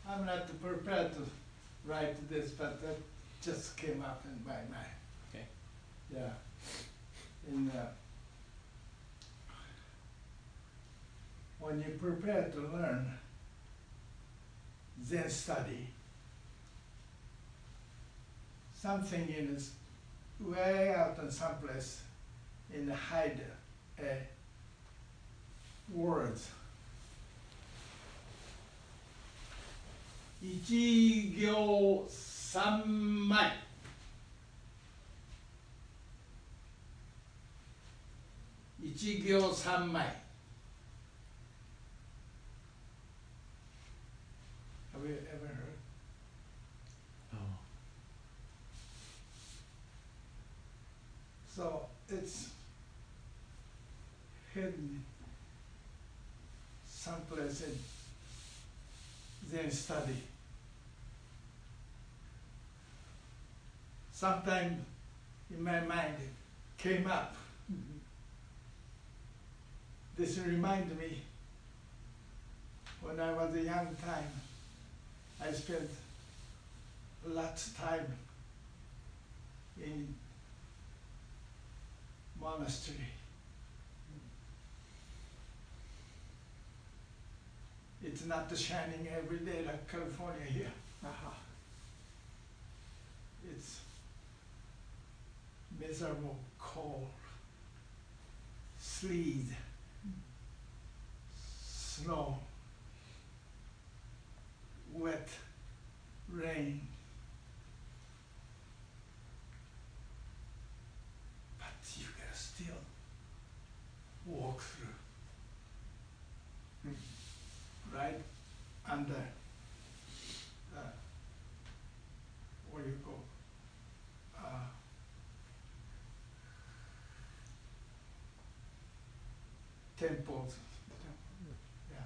I'm not prepared to write this, but that just came up in my mind. Okay. Yeah. In when you prepare to learn Zen study, something is way out in some place in the hide words. 一行三枚 一行三枚 Have you ever heard? Oh. So it's hidden someplace in Zen study. Sometime in my mind it came up. This reminded me when I was a young time, I spent lots of time in monastery. It's not shining every day like California here. It's miserable, cold, sleet, snow, wet, rain. But you gotta still walk through. Right under the, what do you call, temples, yeah,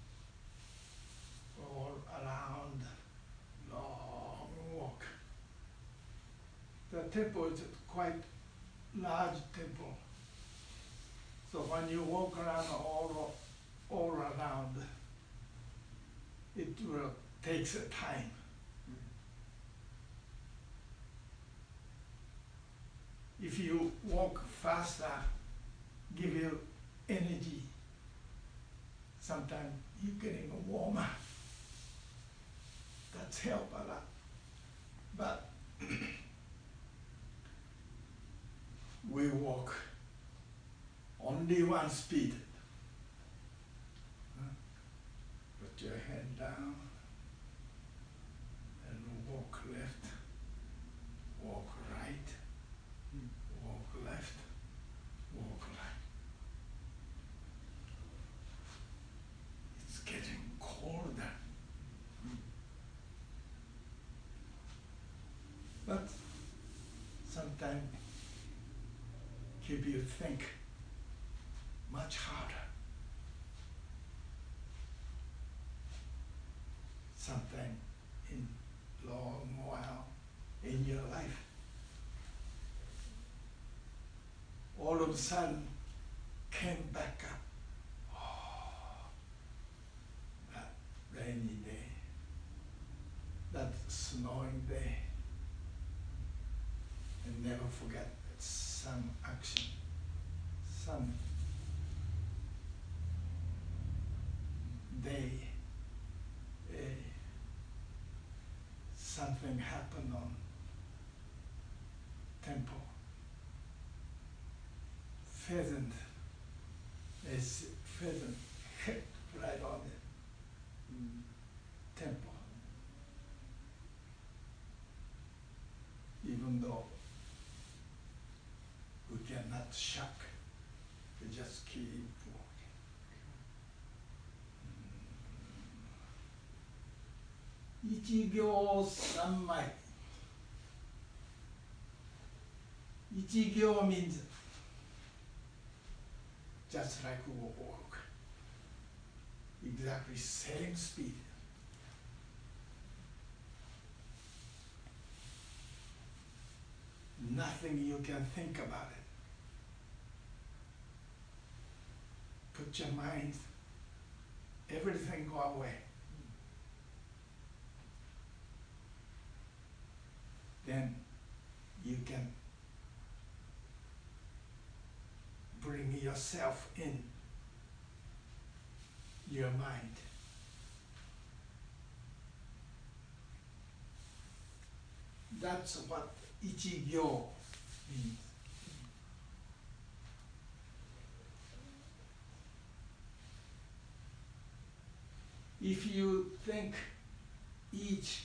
all around, long walk. The temple is quite large temple. So when you walk around all around, it will takes a time. If you walk faster, give you energy. Sometimes you're getting warmer. That's help a lot. But we walk only one speed. Put your head down and walk left, walk right, walk left, walk right. It's getting colder. But sometimes keep you think much harder. Sometime in long while in your life, all of a sudden came back up. Oh, that rainy day, that snowing day, and never forget that some action, some day, something happened on temple. Pheasant hit right on the temple. Even though we cannot shock, we just keep walking. Ichigyo Sammai. Ichigyo means just like we walk, exactly same speed. Nothing you can think about it. Put your mind, everything go away. can bring yourself in your mind. That's what Ichigyo means. If you think each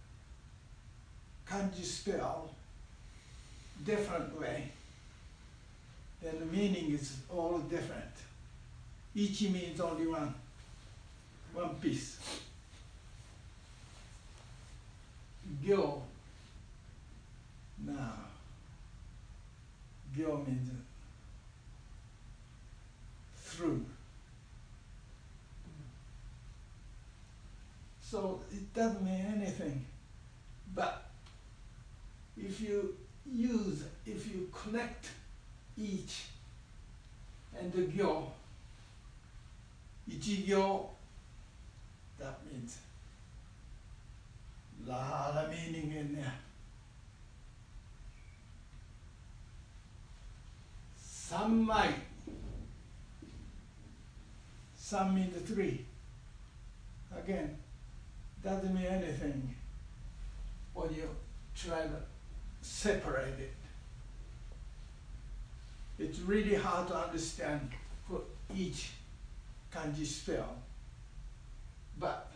kanji spell different way, then the meaning is all different. Ichi means only one piece. Gyo, now, gyo means through. So it doesn't mean anything, but if you connect each and the gyo, ichigyo, that means lot of meaning in there. Sammai. Sam means three. Again, doesn't mean anything when you try to separate it. It's really hard to understand for each kanji spell. But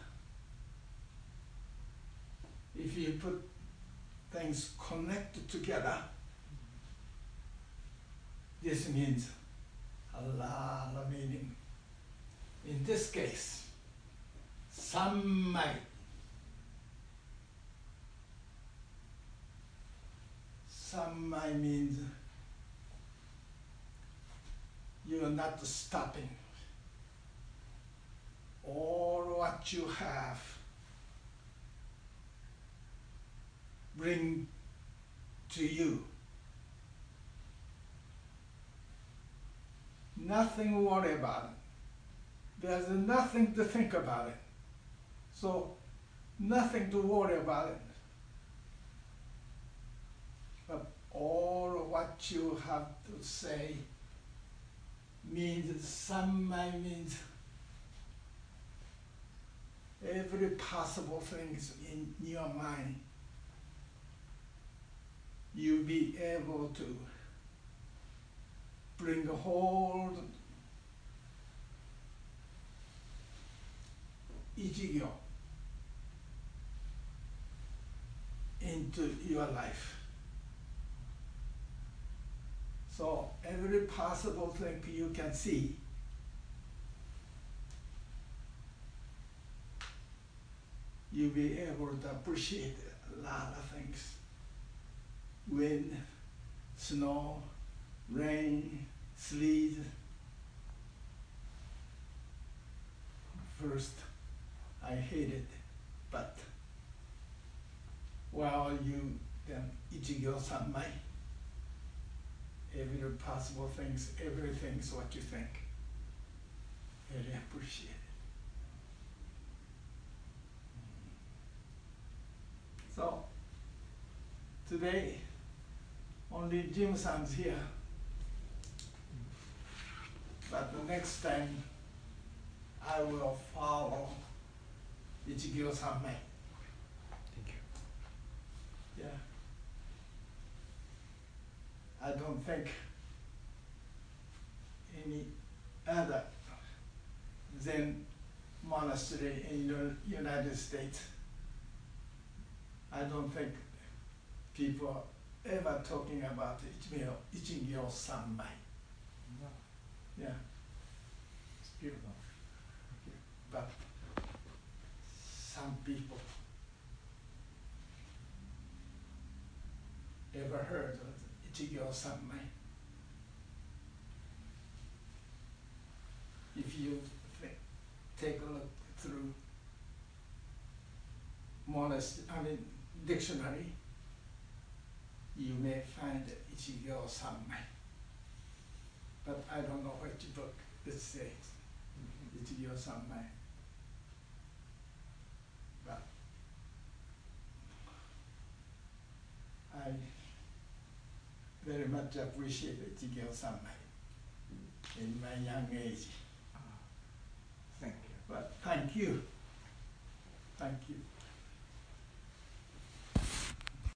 if you put things connected together, this means a lot of meaning. In this case, sammai. Sammai means you are not stopping. All what you have, bring to you. Nothing worry about it. There's nothing to think about it. So, nothing to worry about it. But all what you have to say means, sammai means every possible thing is in your mind. You'll be able to bring a whole ichigyo into your life. So every possible thing you can see, you'll be able to appreciate a lot of things. Wind, snow, rain, sleet. First, I hated it, but while you then ichigyo sammai, every possible things, everything's what you think. Very appreciate it. So today, only Jim-san's here. But the next time, I will follow Ichigyo Sammai. Thank you. Yeah. I don't think any other Zen monastery in the United States, I don't think people are ever talking about Ichigyo Sammai. Yeah. It's beautiful. But some people ever heard of Ichigyo Sammai? If you take a look through dictionary, you may find Ichigyo Sammai. But I don't know which book it says Ichigyo Sammai. But very much appreciate Ichigyo Sanmai in my young age. Thank you. But thank you. Thank you.